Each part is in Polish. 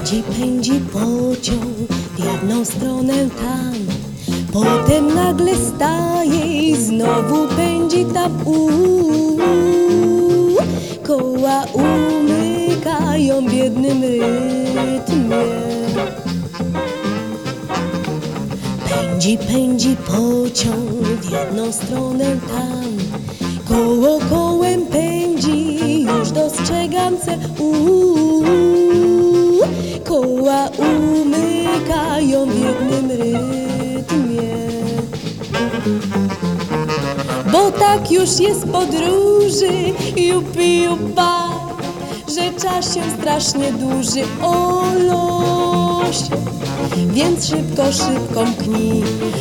Pędzi pociąg w jedną stronę tam, potem nagle staje i znowu pędzi tam. Koła umykają w jednym rytmie. Pędzi pociąg w jedną stronę tam, koło kołem pędzi, już dostrzegam cel. Koła umykają w jednym rytmie. Bo tak już jest podróży, jupi jupa, że czas się strasznie dłuży, o losie. Więc szybko, szybko mknij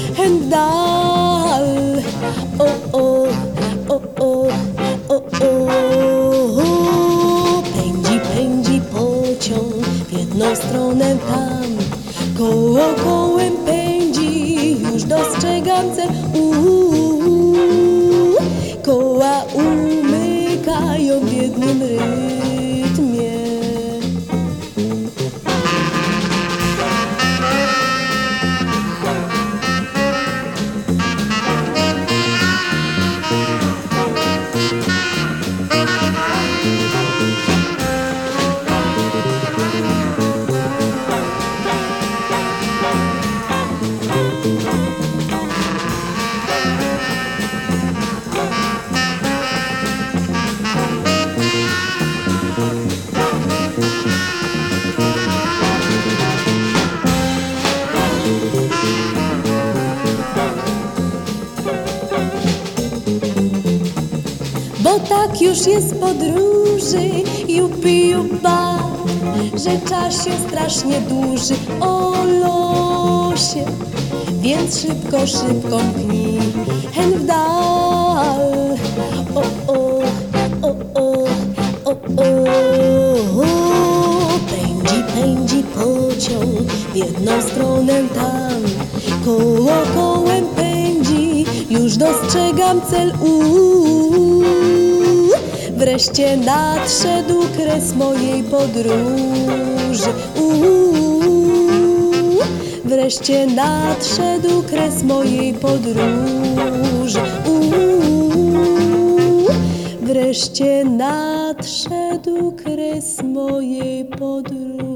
dal. O, o, o, o, o, o. Pędzi pociąg w jedną stronę tam, koło kołem pędzi, już dostrzegam cel. Koła umykają w jednym rytmie. Bo tak już jest podróży, jupi jupa, że czas się strasznie dłuży, o losie. Więc szybko, szybko mknij w dal. O, o, o, o, o, o. Pędzi pociąg w jedną stronę tam, koło kołem pędzi, już dostrzegam cel. Wreszcie nadszedł kres mojej podróży. Wreszcie nadszedł kres mojej podróży. Wreszcie nadszedł kres mojej podróży.